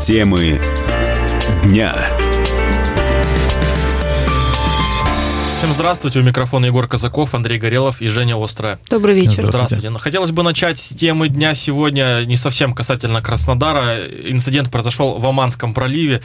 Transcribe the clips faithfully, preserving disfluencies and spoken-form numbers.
Темы дня. Всем здравствуйте, у микрофона Егор Казаков, Андрей Горелов и Женя Острая. Добрый вечер. Здравствуйте. Здравствуйте. Хотелось бы начать с темы дня сегодня, не совсем касательно Краснодара. Инцидент произошел в Оманском проливе.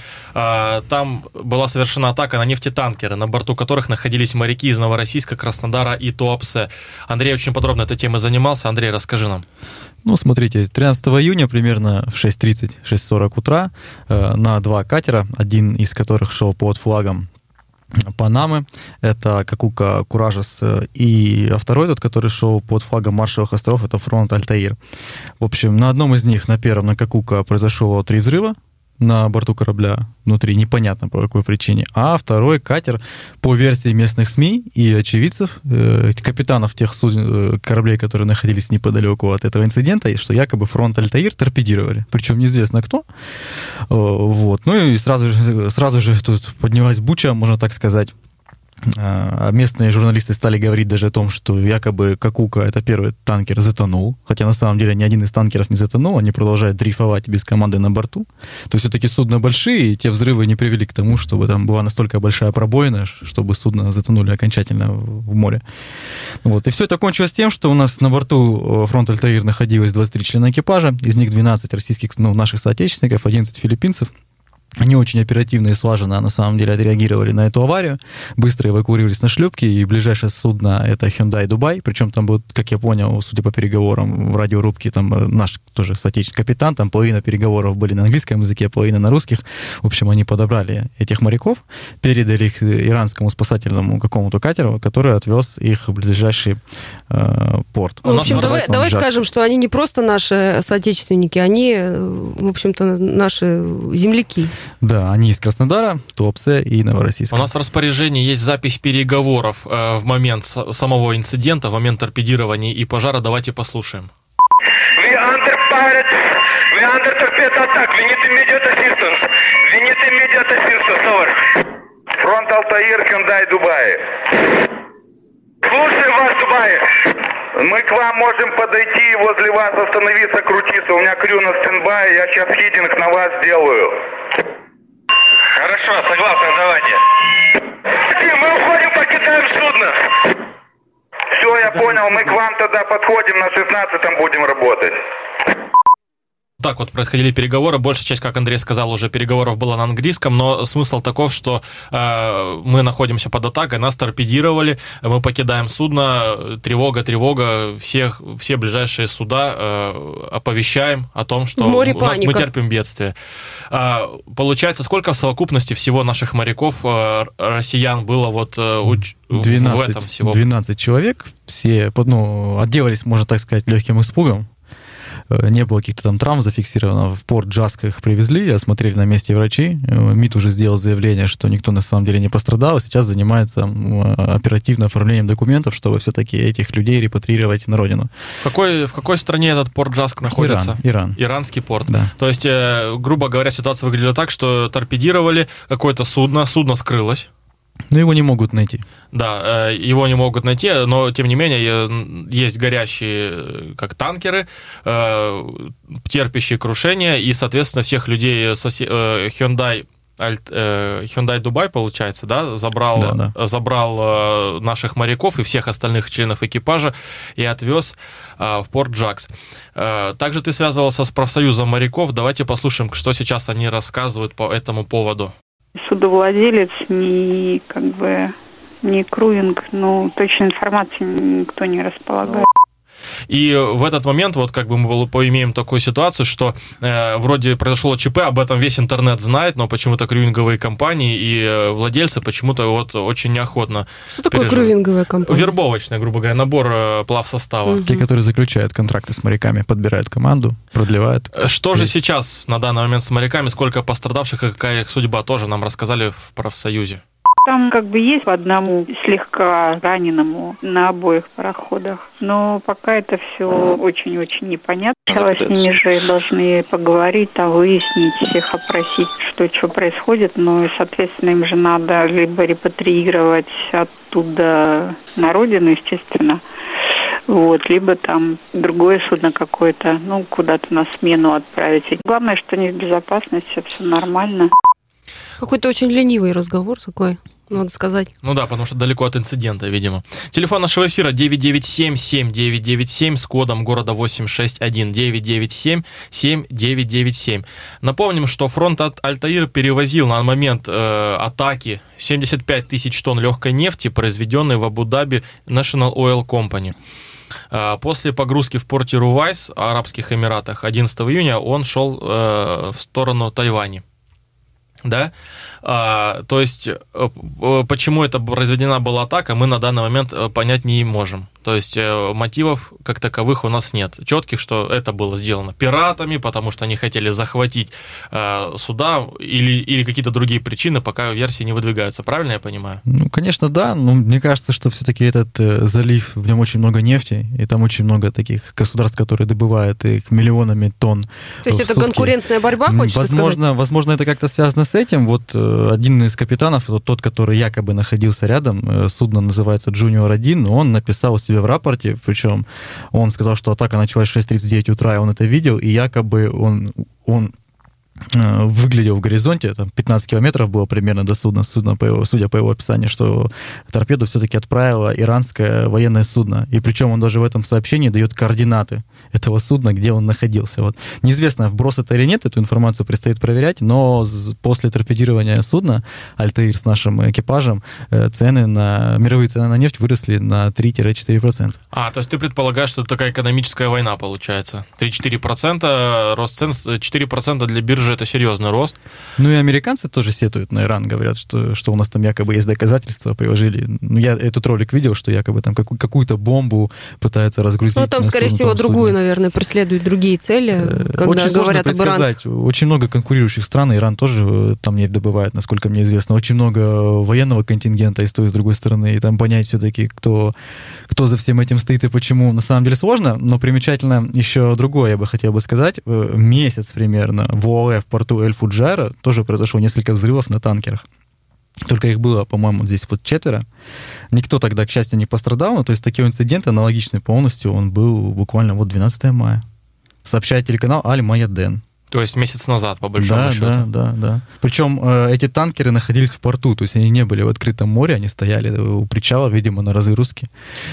Там была совершена атака на нефтетанкеры, на борту которых находились моряки из Новороссийска, Краснодара и Туапсе. Андрей очень подробно этой темой занимался. Андрей, расскажи нам. Ну, смотрите, тринадцатого июня примерно в шесть тридцать - шесть сорок утра на два катера, один из которых шел под флагом Панамы, это Какука Куражес, и а второй тот, который шел под флагом Маршалловых островов, это Фронт Альтаир. В общем, на одном из них, на первом, на Какука, произошло три взрыва на борту корабля, внутри, непонятно по какой причине. А второй катер, по версии местных СМИ и очевидцев, э, капитанов тех суден, э, кораблей, которые находились неподалеку от этого инцидента, что якобы Фронт Альтаир торпедировали. Причем неизвестно кто. Э, вот. Ну и сразу же, сразу же тут поднялась буча, можно так сказать. А местные журналисты стали говорить даже о том, что якобы Какука, это первый танкер, затонул. Хотя на самом деле ни один из танкеров не затонул, они продолжают дрейфовать без команды на борту. То есть все-таки судна большие, и те взрывы не привели к тому, чтобы там была настолько большая пробоина, чтобы судно затонули окончательно в море. Вот. И все это кончилось тем, что у нас на борту Фронт Альтаир находилось двадцать три члена экипажа, из них двенадцать российских, ну, наших соотечественников, одиннадцать филиппинцев. Они очень оперативно и слаженно, на самом деле, отреагировали на эту аварию, быстро эвакуировались на шлюпки, и ближайшее судно — это Hyundai Dubai, причем там был, как я понял, судя по переговорам в радиорубке, там наш тоже соотечественный капитан, там половина переговоров были на английском языке, половина на русских. В общем, они подобрали этих моряков, передали их иранскому спасательному какому-то катеру, который отвез их в ближайший э, порт. Ну, в общем, давай, давай скажем, что они не просто наши соотечественники, они, в общем-то, наши земляки. Да, они из Краснодара, Туапсе и Новороссийска. У нас в распоряжении есть запись переговоров э, в момент самого инцидента, в момент торпедирования и пожара. Давайте послушаем. We under pirate, we under torpedo attack, we need immediate assistance, we need immediate assistance, over. Фронт Альтаир, Hyundai Dubai. Слушаем вас, Дубай. Мы к вам можем подойти, возле вас остановиться, крутиться. У меня крю на стендбай, я сейчас хидинг на вас делаю. Хорошо, согласен, давайте. Мы уходим, покидаем судно. Все, я понял, мы к вам тогда подходим, на шестнадцатом будем работать. Так вот происходили переговоры. Большая часть, как Андрей сказал, уже переговоров была на английском, но смысл таков, что э, мы находимся под атакой, нас торпедировали, мы покидаем судно, тревога, тревога, всех, все ближайшие суда э, оповещаем о том, что у нас, мы терпим бедствие. Э, получается, сколько в совокупности всего наших моряков, э, россиян, было вот э, у, двенадцать, в этом всего? двенадцать человек, все, ну, отделались, можно так сказать, легким испугом. Не было каких-то там травм зафиксировано. В порт Джаско их привезли, осмотрели на месте врачи. МИД уже сделал заявление, что никто на самом деле не пострадал. Сейчас занимается оперативным оформлением документов, чтобы все-таки этих людей репатриировать на родину. В какой, в какой стране этот порт Джаско находится? Иран. Иран. Иранский порт. Да. То есть, грубо говоря, ситуация выглядела так, что торпедировали какое-то судно, судно скрылось. Но его не могут найти. Да, его не могут найти, но, тем не менее, есть горящие, как танкеры, терпящие крушение, и, соответственно, всех людей Hyundai, Hyundai Dubai, получается, да, забрал, да, да. забрал наших моряков и всех остальных членов экипажа и отвез в порт Джакс. Также ты связывался с профсоюзом моряков. Давайте послушаем, что сейчас они рассказывают по этому поводу. Судовладелец, ни как бы ни крувинг, ну, точной информации никто не располагает. И в этот момент, вот как бы мы поимеем такую ситуацию, что э, вроде произошло ЧП, об этом весь интернет знает, но почему-то крювинговые компании и владельцы почему-то вот очень неохотно. Что такое крювинговая компания? Вербовочная, грубо говоря, набор э, плавсостава. Те, которые заключают контракты с моряками, подбирают команду, продлевают. Что есть. Же сейчас на данный момент с моряками, сколько пострадавших и какая их судьба, тоже нам рассказали в профсоюзе. Там как бы есть по одному слегка раненому на обоих пароходах, но пока это все очень-очень непонятно. Сначала с ними же должны поговорить, там выяснить, всех опросить, что что происходит, но, соответственно, им же надо либо репатриировать оттуда на родину, естественно, вот, либо там другое судно какое-то, ну, куда-то на смену отправить. И главное, что не в безопасности, все нормально. Какой-то очень ленивый разговор такой, надо сказать. Ну да, потому что далеко от инцидента, видимо. Телефон нашего эфира девять девять семь семь девять девять семь с кодом города восемь шесть один девять девять семь семь девять девять семь. Напомним, что фронт Альтаир перевозил на момент э, атаки семьдесят пять тысяч тонн легкой нефти, произведенной в Абу-Даби National Oil Company. После погрузки в порте Рувайс, Арабских Эмиратах, одиннадцатого июня он шел э, в сторону Тайваня. Да? А, то есть, почему это произведена была атака, мы на данный момент понять не можем. То есть, мотивов как таковых у нас нет. Четких, что это было сделано пиратами, потому что они хотели захватить э, суда или, или какие-то другие причины, пока версии не выдвигаются. Правильно я понимаю? Ну, конечно, да. Но мне кажется, что все-таки этот э, залив, в нем очень много нефти, и там очень много таких государств, которые добывают их миллионами тонн. То есть, это сутки. Конкурентная борьба, хочешь возможно, сказать? Возможно, это как-то связано с этим. Вот э, один из капитанов, вот тот, который якобы находился рядом, э, судно называется Junior один, он написал у себя в рапорте, причем он сказал, что атака началась в шесть тридцать девять утра, и он это видел, и якобы он, он выглядел в горизонте, там пятнадцать километров было примерно до судна, судна по его, судя по его описанию, что торпеду все-таки отправило иранское военное судно. И причем он даже в этом сообщении дает координаты этого судна, где он находился. Вот. Неизвестно, вброс это или нет, эту информацию предстоит проверять, но после торпедирования судна Альтаир с нашим экипажем цены на, мировые цены на нефть выросли на три-четыре процента. А, то есть ты предполагаешь, что это такая экономическая война получается? три-четыре процента рост цен, четыре процента для биржи это серьезный рост. Ну и американцы тоже сетуют на Иран, говорят, что, что у нас там якобы есть доказательства, приложили. Ну, я этот ролик видел, что якобы там какую- какую-то бомбу пытаются разгрузить. Ну, там, скорее всего, судне. другую, наверное, преследуют другие цели, когда Очень говорят об Иране. Очень много конкурирующих стран, Иран тоже там нефть добывает, насколько мне известно. Очень много военного контингента и с той, и с другой стороны. И там понять все-таки, кто, кто за всем этим стоит и почему, на самом деле сложно. Но примечательно еще другое, я бы хотел бы сказать. Месяц примерно в ОАЭ в порту Эль-Фуджайра тоже произошло несколько взрывов на танкерах. Только их было, по-моему, здесь вот четверо. Никто тогда, к счастью, не пострадал. Но, то есть такой инцидент аналогичный полностью, он был буквально вот двенадцатого мая. Сообщает телеканал Аль-Маяден. То есть месяц назад, по большому да, счету. Да, да, да. Причем э, эти танкеры находились в порту, то есть они не были в открытом море, они стояли у причала, видимо, на разгрузке.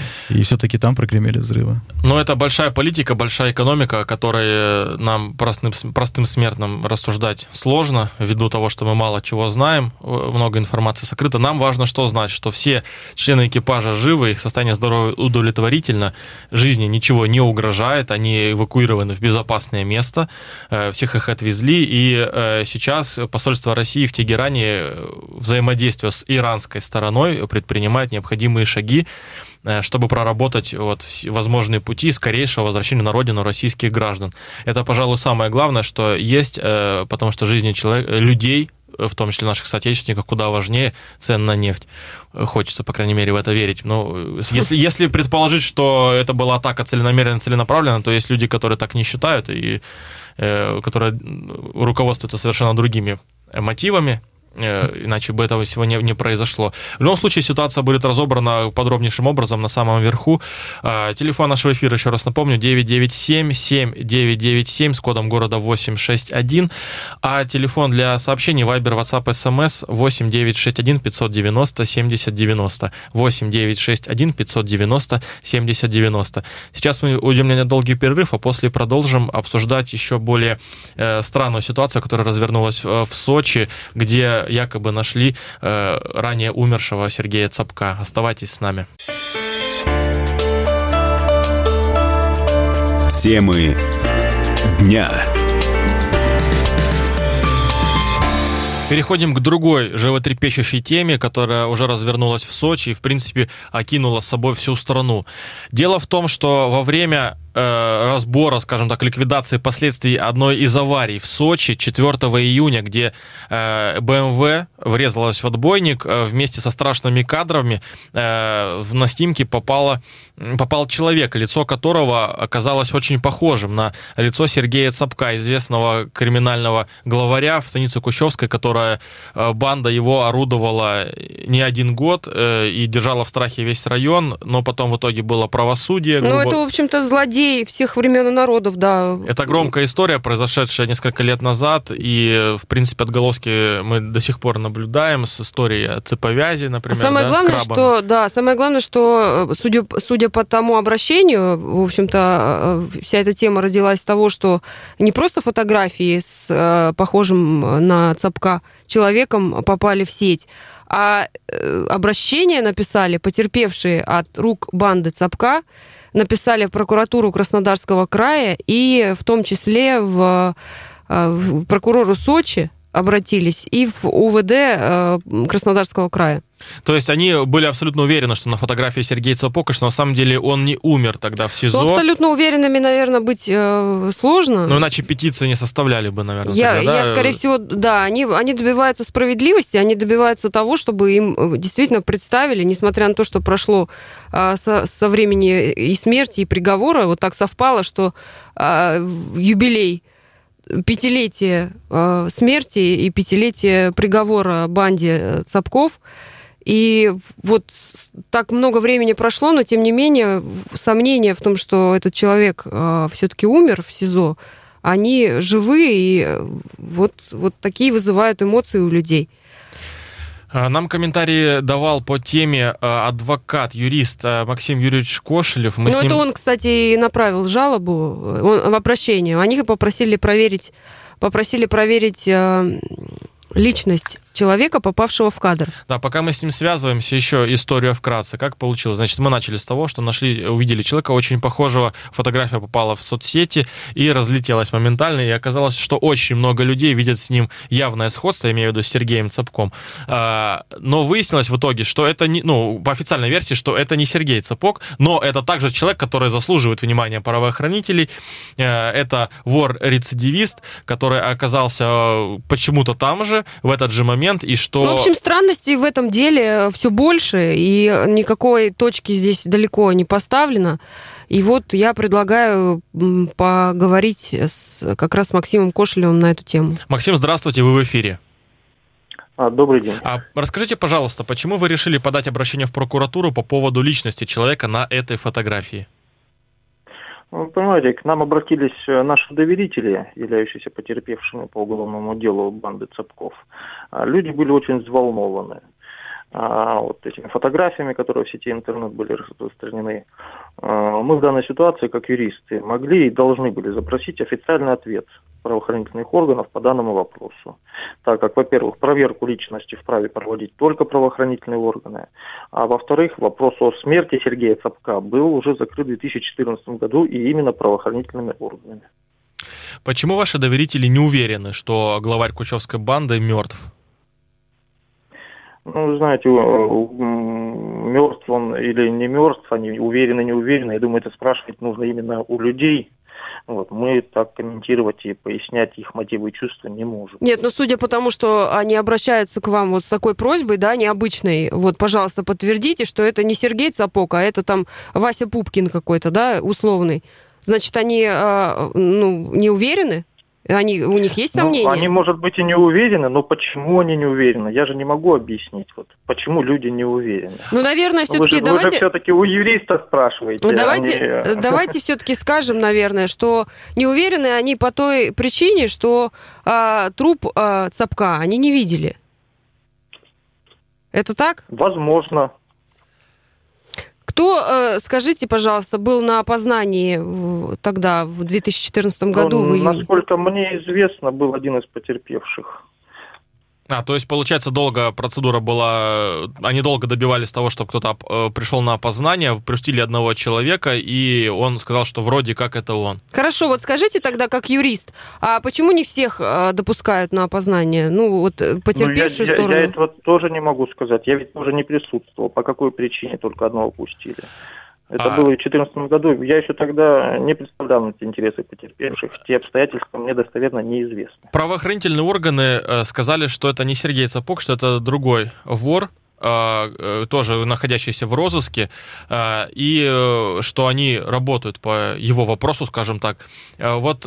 И все-таки там прогремели взрывы. Но это большая политика, большая экономика, о которой нам, простым, простым смертным, рассуждать сложно, ввиду того, что мы мало чего знаем, много информации сокрыто. Нам важно что знать, что все члены экипажа живы, их состояние здоровья удовлетворительно, жизни ничего не угрожает, они эвакуированы в безопасное место, всех их отвезли, и э, сейчас посольство России в Тегеране, взаимодействуя с иранской стороной, предпринимает необходимые шаги, э, чтобы проработать вот, возможные пути скорейшего возвращения на родину российских граждан. Это, пожалуй, самое главное, что есть, э, потому что жизни человек, людей, в том числе наших соотечественников, куда важнее цен на нефть. Хочется, по крайней мере, в это верить. Но если, если предположить, что это была атака целенамеренно, целенаправленно, то есть люди, которые так не считают, и э, которые руководствуются совершенно другими мотивами, иначе бы этого всего не, не произошло. В любом случае, ситуация будет разобрана подробнейшим образом на самом верху. Телефон нашего эфира, еще раз напомню, девять девять семь семь девять девять семь с кодом города восемь шесть один, а телефон для сообщений Viber, WhatsApp, эс эм эс восемь девять шесть один пятьсот девяносто семьдесят девяносто, восемь девять шесть один пятьсот девяносто семьдесят девяносто. Сейчас мы уйдем на недолгий перерыв, а после продолжим обсуждать еще более э, странную ситуацию, которая развернулась в, в Сочи, где якобы нашли э, ранее умершего Сергея Цапка. Оставайтесь с нами. Темы дня. Переходим к другой животрепещущей теме, которая уже развернулась в Сочи и, в принципе, окинула с собой всю страну. Дело в том, что во время э, разбора, скажем так, ликвидации последствий одной из аварий в Сочи четвёртого июня, где э, бэ эм вэ врезалась в отбойник, э, вместе со страшными кадрами э, на снимке попало, попал человек, лицо которого оказалось очень похожим на лицо Сергея Цапка, известного криминального главаря в станице Кущевской, которая, э, банда его орудовала не один год э, и держала в страхе весь район, но потом в итоге было правосудие. Ну, грубо... это, в общем-то, злодей всех времен и народов, да. Это громкая история, произошедшая несколько лет назад, и, в принципе, отголоски мы до сих пор наблюдаем с историей цеповязи, например. Самое да, главное, что, да, самое главное, что, судя, судя по тому обращению, в общем-то, вся эта тема родилась с того, что не просто фотографии с э, похожим на Цапка человеком попали в сеть, а э, обращение написали потерпевшие от рук банды Цапка, написали в прокуратуру Краснодарского края и в том числе в, в прокурору Сочи обратились и в у вэ дэ Краснодарского края. То есть они были абсолютно уверены, что на фотографии Сергей Цапок, и что на самом деле он не умер тогда в СИЗО. Ну, абсолютно уверенными, наверное, быть э, сложно. Ну, иначе петиции не составляли бы, наверное. Я, тогда, я да? скорее всего, да, они, они добиваются справедливости, они добиваются того, чтобы им действительно представили, несмотря на то, что прошло э, со, со времени и смерти, и приговора, вот так совпало, что э, юбилей пятилетие э, смерти и пятилетие приговора банде Цапков. И вот так много времени прошло, но тем не менее сомнения в том, что этот человек э, все-таки умер в СИЗО, они живы, и вот, вот такие вызывают эмоции у людей. Нам комментарии давал по теме адвокат, юрист Максим Юрьевич Кошелев. Мы ну, ним... это он, кстати, и направил жалобу, он, в обращение. Они попросили проверить, попросили проверить э, личность человека, попавшего в кадр. Да, пока мы с ним связываемся, еще история вкратце. Как получилось? Значит, мы начали с того, что нашли, увидели человека очень похожего, фотография попала в соцсети и разлетелась моментально, и оказалось, что очень много людей видят с ним явное сходство, я имею в виду с Сергеем Цапком. Но выяснилось в итоге, что это не, ну, по официальной версии, что это не Сергей Цапок, но это также человек, который заслуживает внимания правоохранителей. Это вор-рецидивист, который оказался почему-то там же, в этот же момент, и что... Ну, в общем, странностей в этом деле все больше, и никакой точки здесь далеко не поставлено. И вот я предлагаю поговорить с, как раз с Максимом Кошелевым на эту тему. Максим, здравствуйте, вы в эфире. А, добрый день. А расскажите, пожалуйста, почему вы решили подать обращение в прокуратуру по поводу личности человека на этой фотографии? Вы понимаете, к нам обратились наши доверители, являющиеся потерпевшими по уголовному делу банды Цапков. Люди были очень взволнованы вот этими фотографиями, которые в сети интернет были распространены. Мы в данной ситуации, как юристы, могли и должны были запросить официальный ответ правоохранительных органов по данному вопросу. Так как, во-первых, проверку личности вправе проводить только правоохранительные органы, а во-вторых, вопрос о смерти Сергея Цапка был уже закрыт в две тысячи четырнадцатом году и именно правоохранительными органами. Почему ваши доверители не уверены, что главарь Кущевской банды мертв? Ну, знаете, мертв он или не мертв, они уверены, не уверены. Я думаю, это спрашивать нужно именно у людей. Вот, мы так комментировать и пояснять их мотивы и чувства не можем. Нет, ну судя по тому, что они обращаются к вам вот с такой просьбой, да, необычной, вот, пожалуйста, подтвердите, что это не Сергей Цапок, а это там Вася Пупкин какой-то, да, условный. Значит, они, э, ну, не уверены? Они, у них есть сомнения? Ну, они, может быть, и не уверены, но почему они не уверены? Я же не могу объяснить, вот, почему люди не уверены. Ну, наверное, все-таки вы давайте... Вы же все-таки у юриста спрашиваете. Ну, давайте, они... давайте все-таки скажем, наверное, что не уверены они по той причине, что а, труп а, Цапка они не видели. Это так? Возможно. Кто, скажите, пожалуйста, был на опознании тогда, в две тысячи четырнадцатом году? Ну, в июне? Насколько мне известно, был один из потерпевших. А, то есть, получается, долго процедура была... Они долго добивались того, чтобы кто-то пришел на опознание, пустили одного человека, и он сказал, что вроде как это он. Хорошо, вот скажите тогда, как юрист, а почему не всех допускают на опознание? Ну, вот потерпевшую ну, я, сторону. Я, я этого тоже не могу сказать. Я ведь тоже не присутствовал. По какой причине только одного пустили? Это А... было в две тысячи четырнадцатом году. Я еще тогда не представлял эти интересы потерпевших. Те обстоятельства мне достоверно неизвестны. Правоохранительные органы сказали, что это не Сергей Цапок, что это другой вор, тоже находящийся в розыске, и что они работают по его вопросу, скажем так. Вот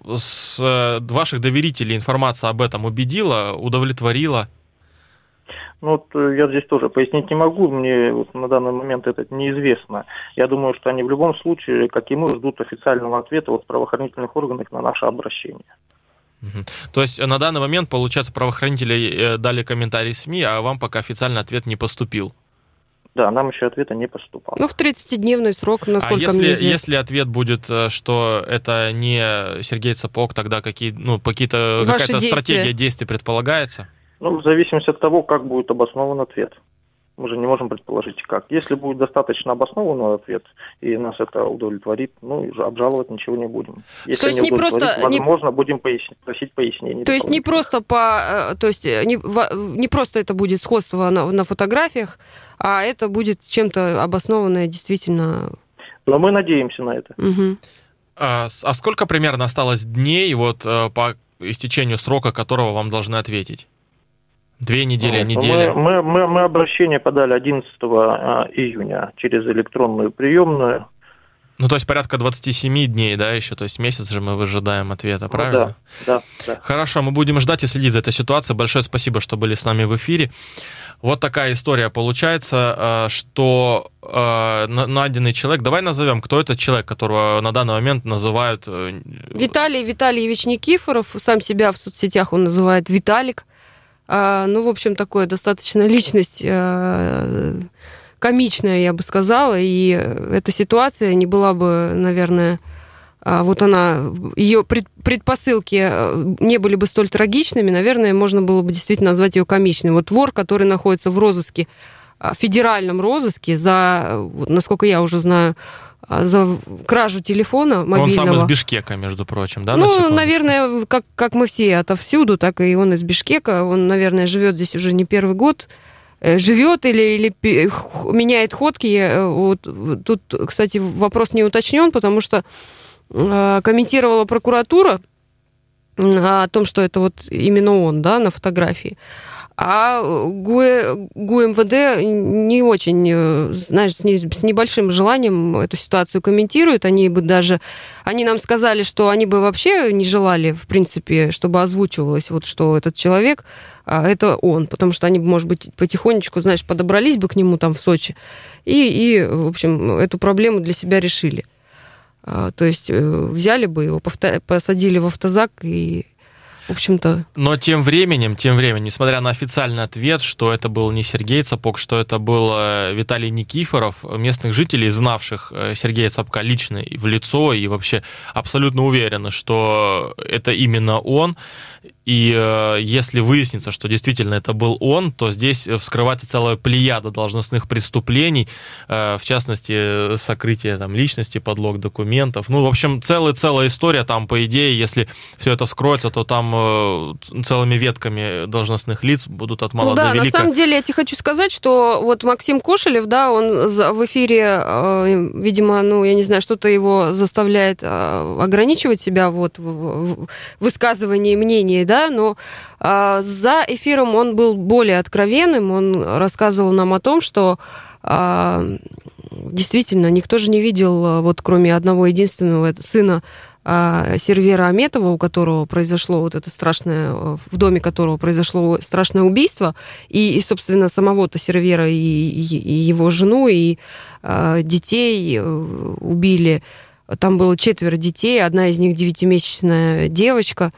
с ваших доверителей информация об этом убедила, удовлетворила? Ну, вот я здесь тоже пояснить не могу, мне вот на данный момент это неизвестно. Я думаю, что они в любом случае, как и мы, ждут официального ответа от правоохранительных органов на наше обращение. Угу. То есть на данный момент, получается, правоохранители дали комментарий СМИ, а вам пока официальный ответ не поступил? Да, нам еще ответа не поступало. Ну, в тридцатидневный срок, насколько а мне если, известно. если ответ будет, что это не Сергей Цапок, тогда какие, ну, какие-то, какая-то действия. стратегия действий предполагается? Ну, в зависимости от того, как будет обоснован ответ. Мы же не можем предположить, как. Если будет достаточно обоснованный ответ, и нас это удовлетворит, ну, обжаловать ничего не будем. Если то есть не просто... Возможно, не... будем пояснить, просить пояснений. То есть не просто по... То есть не, не просто это будет сходство на, на фотографиях, а это будет чем-то обоснованное действительно... Но мы надеемся на это. Угу. А, а сколько примерно осталось дней вот по истечению срока, которого вам должны ответить? Две недели, ну, неделя? Мы, мы, мы, мы обращение подали одиннадцатого июня через электронную приемную. Ну, то есть порядка двадцать семь дней, да, еще? То есть месяц же мы выжидаем ответа, ну, правильно? Да, да, да. Хорошо, мы будем ждать и следить за этой ситуацией. Большое спасибо, что были с нами в эфире. Вот такая история получается, что найденный человек... Давай назовем, кто этот человек, которого на данный момент называют... Виталий Витальевич Никифоров. Сам себя в соцсетях он называет Виталик. Ну, в общем, такое достаточно личность комичная, я бы сказала, и эта ситуация не была бы, наверное, вот она, ее предпосылки не были бы столь трагичными, наверное, можно было бы действительно назвать ее комичной. Вот вор, который находится в розыске, в федеральном розыске за, насколько я уже знаю, за кражу телефона мобильного. Он сам из Бишкека, между прочим, да? Ну, на наверное, как, как мы все отовсюду, так и он из Бишкека. Он, наверное, живет здесь уже не первый год. Живет или, или меняет ходки. Вот, тут, кстати, вопрос не уточнен, потому что комментировала прокуратура о том, что это вот именно он, да, на фотографии. А ГУ, ГУМВД не очень, знаешь, с небольшим желанием эту ситуацию комментируют. Они бы даже, они нам сказали, что они бы вообще не желали, в принципе, чтобы озвучивалось, вот, что этот человек, это он. Потому что они, может быть, потихонечку, знаешь, подобрались бы к нему там в Сочи и, и в общем, эту проблему для себя решили. То есть взяли бы его, посадили в автозак и... В общем-то... Но тем временем, тем временем, несмотря на официальный ответ, что это был не Сергей Цапок, что это был Виталий Никифоров, местных жителей, знавших Сергея Цапка лично и в лицо, и вообще абсолютно уверены, что это именно он. И э, если выяснится, что действительно это был он, то здесь вскрывается целая плеяда должностных преступлений, э, в частности, сокрытие там, личности, подлог документов. Ну, в общем, целая-целая история там, по идее, если все это вскроется, то там э, целыми ветками должностных лиц будут от мала ну, до да, велика. На самом деле, я тебе хочу сказать, что вот Максим Кошелев, да, он в эфире, э, видимо, ну, я не знаю, что-то его заставляет э, ограничивать себя вот в, в высказывании мнений, да, но э, за эфиром он был более откровенным, он рассказывал нам о том, что э, действительно никто же не видел, вот кроме одного единственного сына э, Сервера Аметова, у которого произошло вот это страшное, в доме которого произошло страшное убийство, и, и собственно, самого-то Сервера и, и, и его жену, и э, детей убили. Там было четверо детей, одна из них девятимесячная девочка.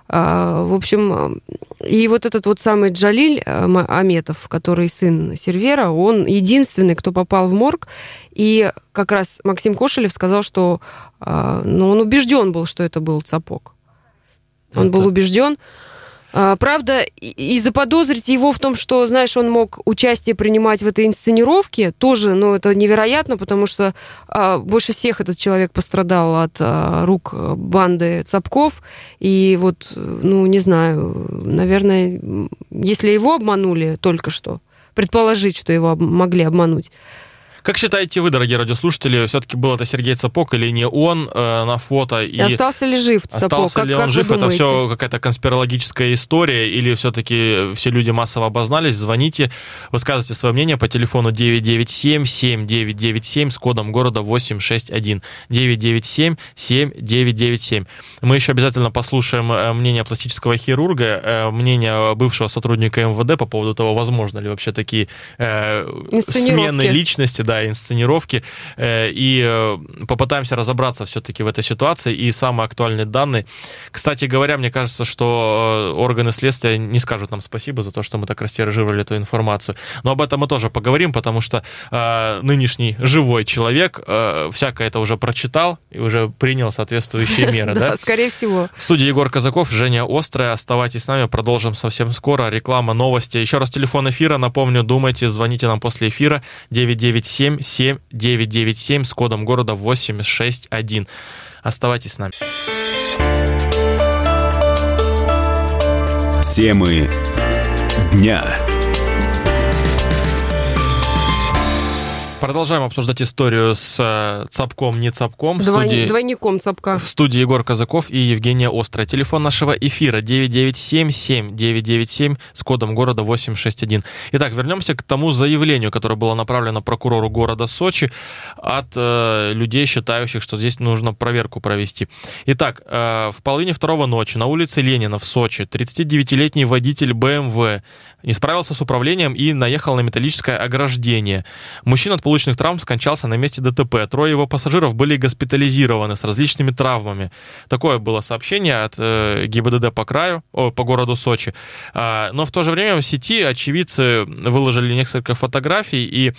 В общем, и вот этот вот самый Джалиль Аметов, который сын Сервера, он единственный, кто попал в морг. И как раз Максим Кошелев сказал, что ну, он убежден был, что это был Цапок. Он это... был убежден. Правда, и заподозрить его в том, что, знаешь, он мог участие принимать в этой инсценировке, тоже, ну, это невероятно, потому что а, больше всех этот человек пострадал от а, рук банды Цапков, и вот, ну, не знаю, наверное, если его обманули только что, предположить, что его могли обмануть, Как считаете вы, дорогие радиослушатели, все-таки был это Сергей Цапок или не он э, на фото? И, и остался ли жив Цапок? Остался как, ли он как жив? вы Это думаете? все какая-то конспирологическая история? Или все-таки все люди массово обознались? Звоните, высказывайте свое мнение по телефону девять девять семь семь девять девять семь с кодом города восемь шесть один. девять девять семь семь девять девять семь. Мы еще обязательно послушаем мнение пластического хирурга, мнение бывшего сотрудника эм вэ дэ по поводу того, возможно ли вообще такие э, смены личности, да, инсценировки, э, и э, попытаемся разобраться все-таки в этой ситуации и самые актуальные данные. Кстати говоря, мне кажется, что органы следствия не скажут нам спасибо за то, что мы так растиражировали эту информацию. Но об этом мы тоже поговорим, потому что э, нынешний живой человек э, всякое это уже прочитал и уже принял соответствующие меры, да? Да, скорее всего. В студии Егор Казаков, Женя Острая. Оставайтесь с нами, продолжим совсем скоро. Реклама, новости. Еще раз телефон эфира. Напомню, думайте, звоните нам после эфира. девять девять семь семь девять девять семь с кодом города восемь шесть один. Оставайтесь с нами. Темы дня. Продолжаем обсуждать историю с Цапком, не Цапком. В Двой... студии... Двойником Цапка. В студии Егор Казаков и Евгения Острая. Телефон нашего эфира девять девять семь семь девять девять семь с кодом города восемь шесть один. Итак, вернемся к тому заявлению, которое было направлено прокурору города Сочи от э, людей, считающих, что здесь нужно проверку провести. Итак, э, в половине второго ночи на улице Ленина в Сочи тридцатидевятилетний водитель бэ эм вэ не справился с управлением и наехал на металлическое ограждение. Мужчина от полученных травм скончался на месте дэ тэ пэ. Трое его пассажиров были госпитализированы с различными травмами. Такое было сообщение от э, гэ и бэ дэ дэ по краю, о, по городу Сочи. А, но в то же время в сети очевидцы выложили несколько фотографий, и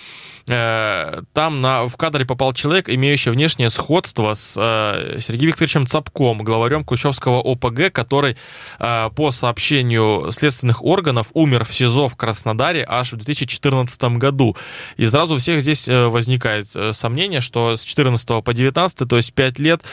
э, там на, в кадре попал человек, имеющий внешнее сходство с э, Сергеем Викторовичем Цапком, главарем Кущевского о пэ гэ, который э, по сообщению следственных органов умер в СИЗО в Краснодаре аж в две тысячи четырнадцатом году. И сразу у всех здесь возникает сомнение, что с четырнадцатого по девятнадцатый, то есть пять лет,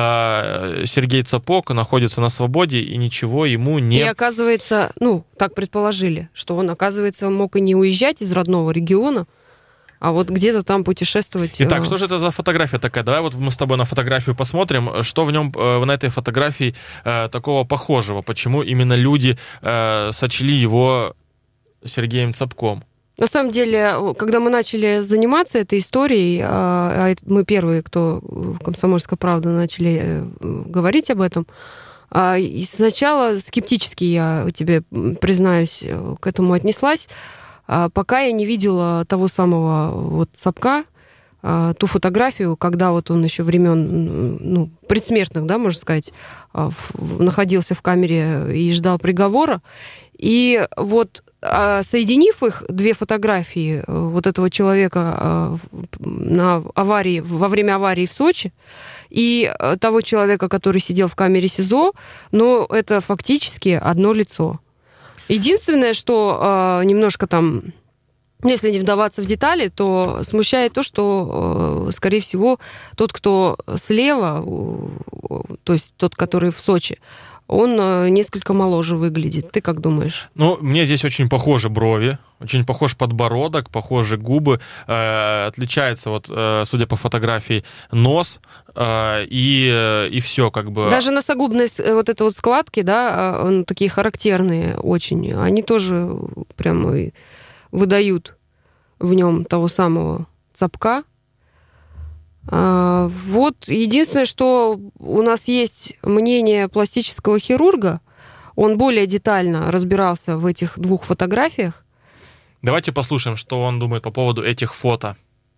Сергей Цапок находится на свободе, и ничего ему не... И оказывается, ну, так предположили, что он, оказывается, мог и не уезжать из родного региона, а вот где-то там путешествовать... Итак, что же это за фотография такая? Давай вот мы с тобой на фотографию посмотрим, что в нем, на этой фотографии такого похожего, почему именно люди сочли его Сергеем Цапком. На самом деле, когда мы начали заниматься этой историей, а мы первые, кто в «Комсомольской правде» начали говорить об этом, и сначала скептически, я тебе признаюсь, к этому отнеслась, пока я не видела того самого вот Цапка, ту фотографию, когда вот он еще времен, ну, предсмертных, да, можно сказать, находился в камере и ждал приговора. И вот соединив их, две фотографии вот этого человека на аварии, во время аварии в Сочи и того человека, который сидел в камере СИЗО, но это фактически одно лицо. Единственное, что немножко там, если не вдаваться в детали, то смущает то, что, скорее всего, тот, кто слева, то есть тот, который в Сочи, он несколько моложе выглядит. Ты как думаешь? Ну, мне здесь очень похожи брови, очень похож подбородок, похожи губы. Э, отличается, вот, э, судя по фотографии, нос э, и, и все как бы. Даже носогубные вот это вот складки, да, он, такие характерные очень, они тоже прямо выдают в нем того самого Цапка. Вот единственное, что у нас есть мнение пластического хирурга, он более детально разбирался в этих двух фотографиях. Давайте послушаем, что он думает по поводу этих фото.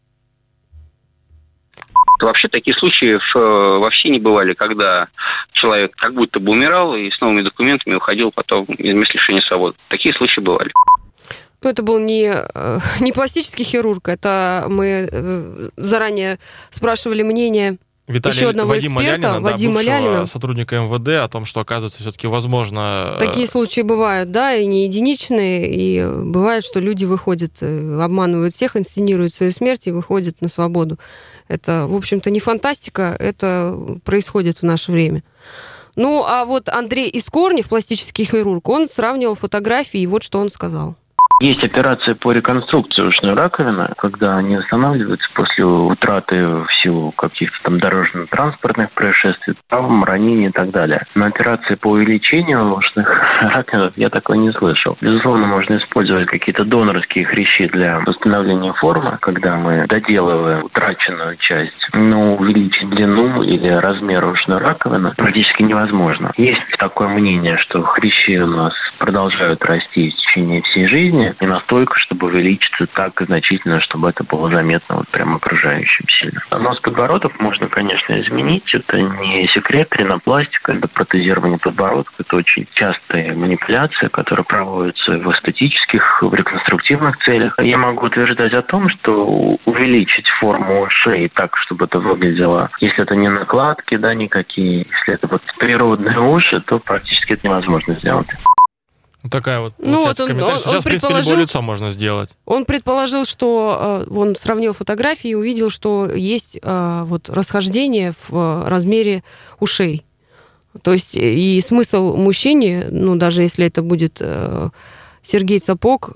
Вообще такие случаи вообще не бывали, когда человек как будто бы умирал и с новыми документами уходил потом из мест лишения свободы. Такие случаи бывали. Ну, это был не, не пластический хирург, это мы заранее спрашивали мнение Виталий, еще одного Вадима эксперта, Лялина, Вадима да, Лялина. Сотрудника эм вэ дэ, о том, что, оказывается, все-таки возможно... Такие случаи бывают, да, и не единичные, и бывает, что люди выходят, обманывают всех, инсценируют свою смерть и выходят на свободу. Это, в общем-то, не фантастика, это происходит в наше время. Ну, а вот Андрей Искорнев, пластический хирург, он сравнивал фотографии, и вот что он сказал. Есть операция по реконструкции ушной раковины, когда они восстанавливаются после утраты в силу каких-то там дорожно-транспортных происшествий, травм, ранений и так далее. Но операции по увеличению ушных раковин я такой не слышал. Безусловно, можно использовать какие-то донорские хрящи для восстановления формы, когда мы доделываем утраченную часть, но увеличить длину или размер ушной раковины практически невозможно. Есть такое мнение, что хрящи у нас продолжают расти в течение всей жизни, не настолько, чтобы увеличиться так значительно, чтобы это было заметно вот прям окружающим сильно. Нос подбородок можно, конечно, изменить. Это не секрет. Ринопластика, это протезирование подбородка. Это очень частая манипуляция, которая проводится в эстетических, в реконструктивных целях. Я могу утверждать о том, что увеличить форму шеи так, чтобы это выглядело, если это не накладки, да, никакие, если это вот природные уши, то практически это невозможно сделать. Такая вот, ну, вот он, комментарий. Он, Сейчас, он в принципе, любое лицо можно сделать. Он предположил, что э, он сравнил фотографии и увидел, что есть э, вот расхождение в размере ушей. То есть и смысл мужчине, ну, даже если это будет э, Сергей Сапог,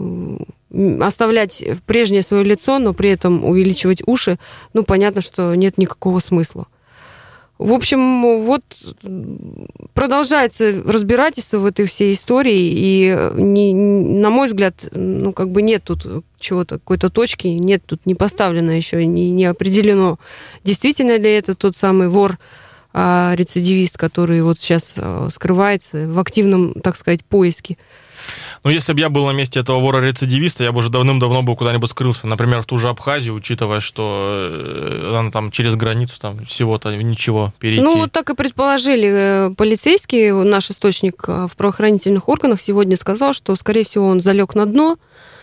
э, оставлять прежнее свое лицо, но при этом увеличивать уши, ну, понятно, что нет никакого смысла. В общем, вот продолжается разбирательство в этой всей истории, и, не, на мой взгляд, ну, как бы нет тут чего-то, какой-то точки, нет тут не поставлено еще, не, не определено, действительно ли это тот самый вор, а, рецидивист, который вот сейчас а, скрывается в активном, так сказать, поиске. Ну, если бы я был на месте этого вора-рецидивиста, я бы уже давным-давно бы куда-нибудь скрылся. Например, в ту же Абхазию, учитывая, что она там через границу там всего-то ничего перейти. Ну, вот так и предположили полицейские. Наш источник в правоохранительных органах сегодня сказал, что, скорее всего, он залег на дно.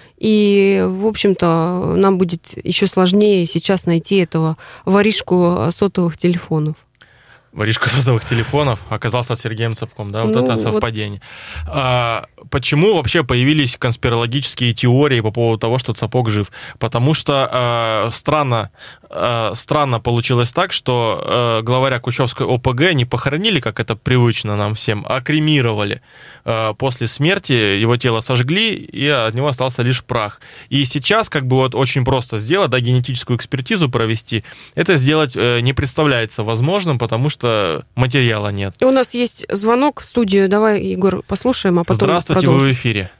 И, в общем-то, нам будет еще сложнее сейчас найти этого воришку сотовых телефонов. Воришка сотовых телефонов оказался Сергеем Сапком, да, вот ну, это совпадение. Вот. А, почему вообще появились конспирологические теории по поводу того, что Сапог жив? Потому что а, странно, а, странно получилось так, что а, главаря Кущевской О Пэ Гэ не похоронили, как это привычно нам всем, а кремировали. А, после смерти его тело сожгли, и от него остался лишь прах. И сейчас как бы вот очень просто сделать, да, генетическую экспертизу провести, это сделать э, не представляется возможным, потому что что материала нет. У нас есть звонок в студию. Давай, Егор, послушаем, а потом Здравствуйте, продолжим. Вы в эфире.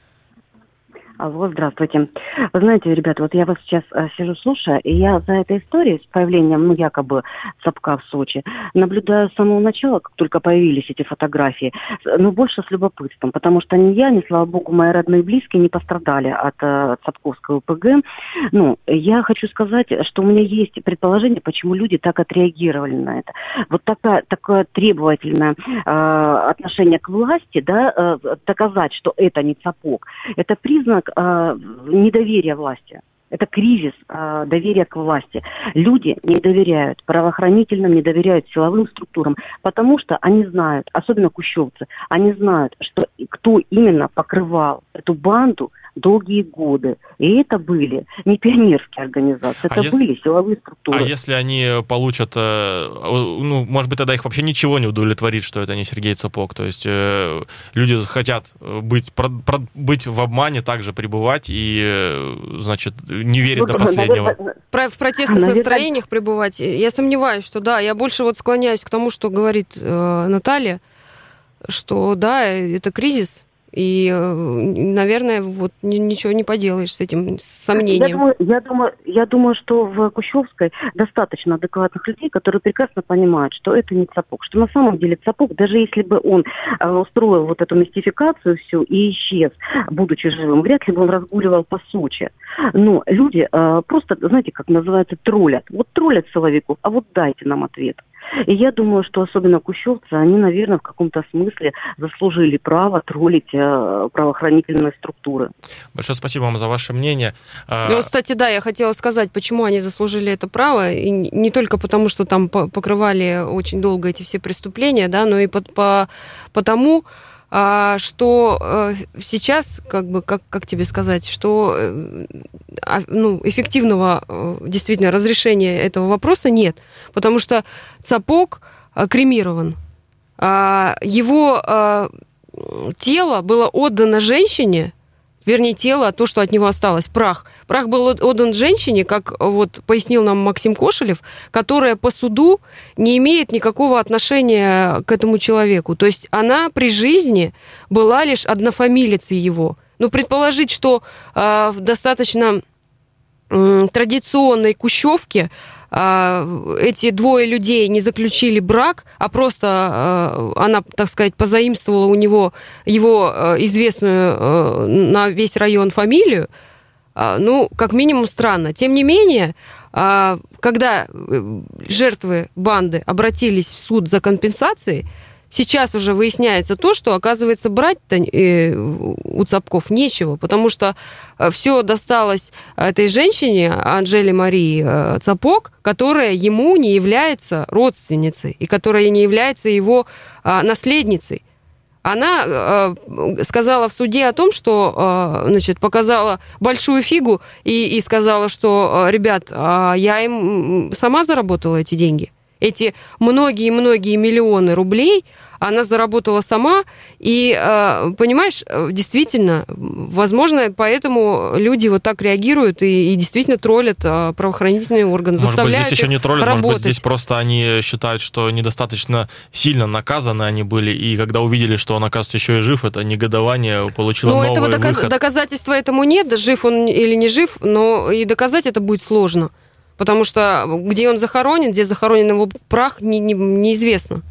Алло, здравствуйте. Вы знаете, ребята, вот я вас сейчас э, сижу, слушаю, и я за этой историей с появлением, ну, якобы, Сапка в Сочи, наблюдаю с самого начала, как только появились эти фотографии, ну, больше с любопытством, потому что ни я, ни, слава богу, мои родные и близкие не пострадали от э, Сапковской О Пэ Гэ. Ну, я хочу сказать, что у меня есть предположение, почему люди так отреагировали на это. Вот такая, такое требовательное э, отношение к власти, да, э, доказать, что это не Сапог, это признак недоверия власти. Это кризис э, доверия к власти. Люди не доверяют правоохранительным, не доверяют силовым структурам, потому что они знают, особенно кущевцы, они знают, что кто именно покрывал эту банду долгие годы. И это были не пионерские организации, это а были если, силовые структуры. А если они получат, ну, может быть, тогда их вообще ничего не удовлетворит, что это не Сергей Сапог. То есть э, люди хотят быть, про, про, быть в обмане, также пребывать и, значит, не верить ну, до последнего. Наверное, в протестных наверное... настроениях пребывать. Я сомневаюсь, что да. Я больше вот склоняюсь к тому, что говорит э, Наталья, что да, это кризис. И, наверное, вот ничего не поделаешь с этим сомнением. Я думаю, я думаю, я думаю, что в Кущевской достаточно адекватных людей, которые прекрасно понимают, что это не Сапог. Что на самом деле Сапог, даже если бы он устроил вот эту мистификацию всю и исчез, будучи живым, вряд ли бы он разгуливал по Сочи. Но люди просто, знаете, как называется, троллят. Вот троллят силовиков, а вот дайте нам ответ. И я думаю, что особенно кущевцы, они, наверное, в каком-то смысле заслужили право троллить э, правоохранительные структуры. Большое спасибо вам за ваше мнение. Ну, кстати, да, я хотела сказать, почему они заслужили это право. И не только потому, что там покрывали очень долго эти все преступления, да, но и по, по, потому, что сейчас, как бы, как, как тебе сказать, что ну, эффективного действительно разрешения этого вопроса нет, потому что Сапог кремирован. Его тело было отдано женщине в вернее, тело, а то, что от него осталось, прах. Прах был отдан женщине, как вот пояснил нам Максим Кошелев, которая по суду не имеет никакого отношения к этому человеку. То есть она при жизни была лишь однофамилицей его. Ну, предположить, что э, в достаточно э, традиционной Кущевке э, эти двое людей не заключили брак, а просто э, она, так сказать, позаимствовала у него его э, известную э, на весь район фамилию, э, ну, как минимум странно. Тем не менее, э, когда жертвы банды обратились в суд за компенсацией, сейчас уже выясняется то, что, оказывается, брать-то у Цапков нечего, потому что все досталось этой женщине, Анжеле Марии Цапок, которая ему не является родственницей и которая не является его наследницей. Она сказала в суде о том, что, значит, показала большую фигу и, и сказала, что, ребят, я им сама заработала эти деньги. Эти многие-многие миллионы рублей она заработала сама. И, понимаешь, действительно, возможно, поэтому люди вот так реагируют и, и действительно троллят правоохранительные органы, может заставляют быть, здесь еще не троллят, работать. Может быть, здесь просто они считают, что недостаточно сильно наказаны они были, и когда увидели, что он, оказывается, еще и жив, это негодование получило но новый этого доказ... выход. доказательства этому нет, жив он или не жив, но и доказать это будет сложно. Потому что где он захоронен, где захоронен его прах, не, не, неизвестно.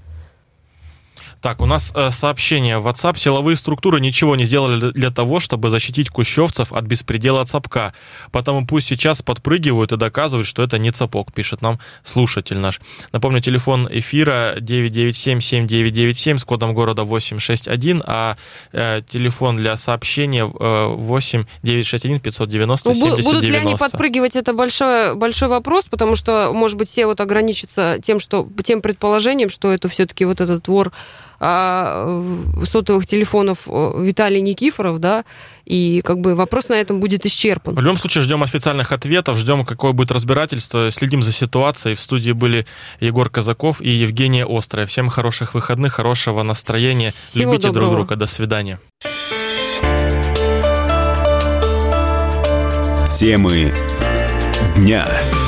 Так, у нас э, сообщение в WhatsApp. Силовые структуры ничего не сделали для того, чтобы защитить кущевцев от беспредела Цапка. Потому пусть сейчас подпрыгивают и доказывают, что это не Цапок, пишет нам слушатель наш. Напомню, телефон эфира девять девять семь семь девять девять семь с кодом города восемь шесть один, а э, телефон для сообщения э, восемь девять шесть один пятьсот девяносто семьдесят девяносто. Будут ли они подпрыгивать, это большой, большой вопрос, потому что, может быть, все вот ограничатся тем, что, тем предположением, что это все-таки вот этот вор сотовых телефонов Виталий Никифоров, да, и как бы вопрос на этом будет исчерпан. В любом случае, ждем официальных ответов, ждем, какое будет разбирательство, следим за ситуацией. В студии были Егор Казаков и Евгения Острая. Всем хороших выходных, хорошего настроения. Всего Любите доброго. друг друга. До свидания. Темы дня.